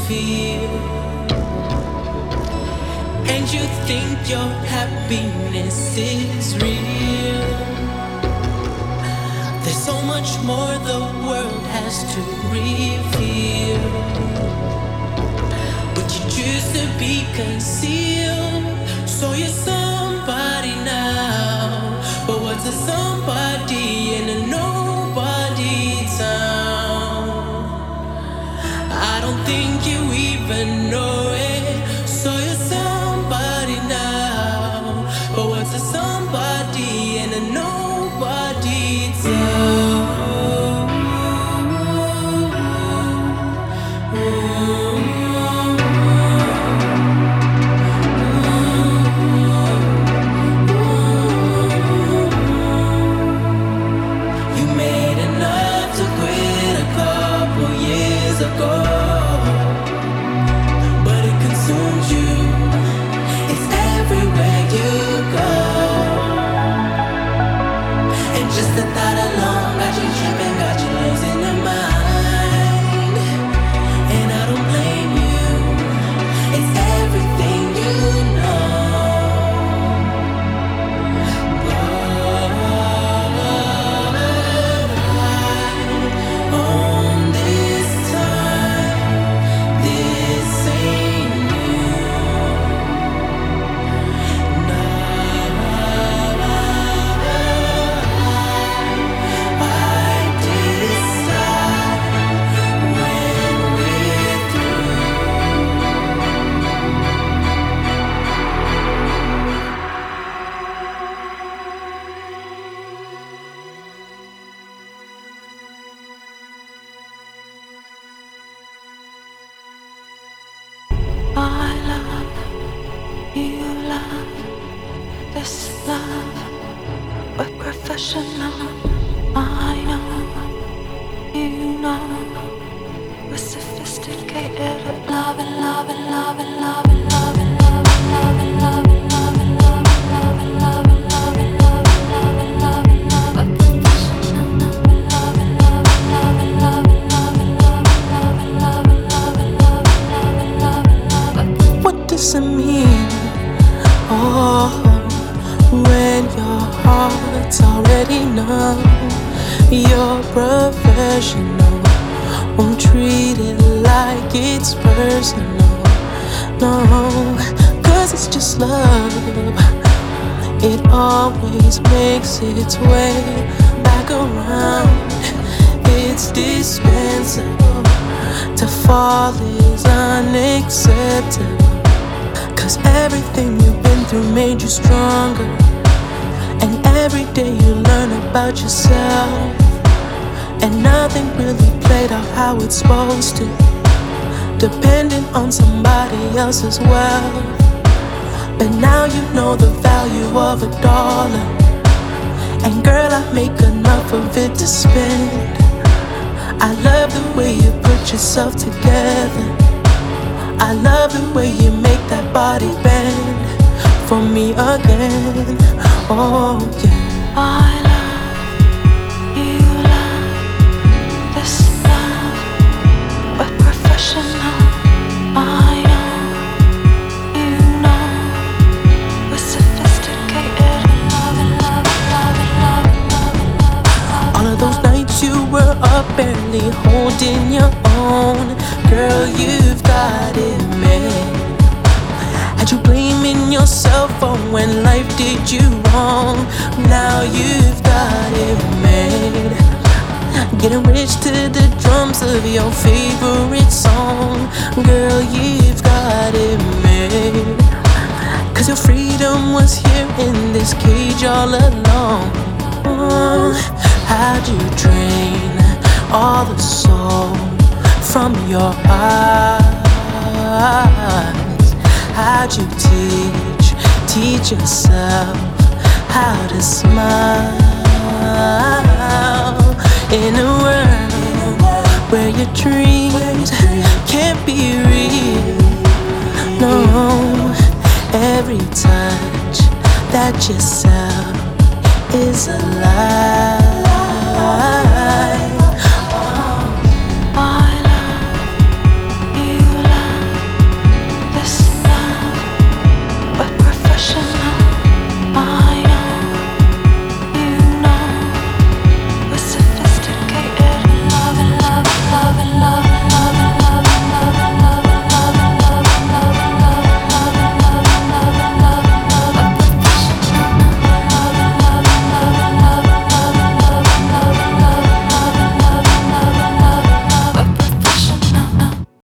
feel, and you think your happiness is real. There's so much more the world has to reveal. But you choose to be concealed. So you're somebody now, but what's a somebody in a nobody town? I don't think you even know it. So you're somebody now, but what's a somebody in a nobody town? You made enough to quit a couple years ago, but it consumes you. It's everywhere you go, and just the thought alone got you tripping, got you losing your mind. And I don't blame you. It's everything you know. But I own this time. This ain't new. I decide when we're through. I love you, love this love, but professional. I know, you know, we're sophisticated at love and love and love and love and love and love and love and love and love and love and love and love and love and love and love and love and love, but professional and love and love and love and love and love and love and love and love and love and love and love and love and love. What does it mean? Oh, when your heart's already numb, you're professional. Won't treat it like it's personal. No, 'cause it's just love. It always makes its way back around. It's dispensable. To fall is unacceptable. 'Cause everything you've been through made you stronger. And every day you learn about yourself. And nothing really played out how it's supposed to. Depending on somebody else as well. But now you know the value of $1. And girl, I make enough of it to spend. I love the way you put yourself together. I love the way you make that body bend for me again. Oh yeah. I love you, love this love, but professional. I know, you know, we're sophisticated in love and love and love and love and love and love and love. All of those nights you were up barely holding your own. Girl, you've got it made. Had you blaming yourself for when life did you wrong. Now you've got it made. Getting rich to the drums of your favorite song. Girl, you've got it made. 'Cause your freedom was here in this cage all along. How'd you drain all the soul from your eyes? How'd you teach yourself how to smile in a world where your dreams can't be real? No, every touch that you sell is a lie.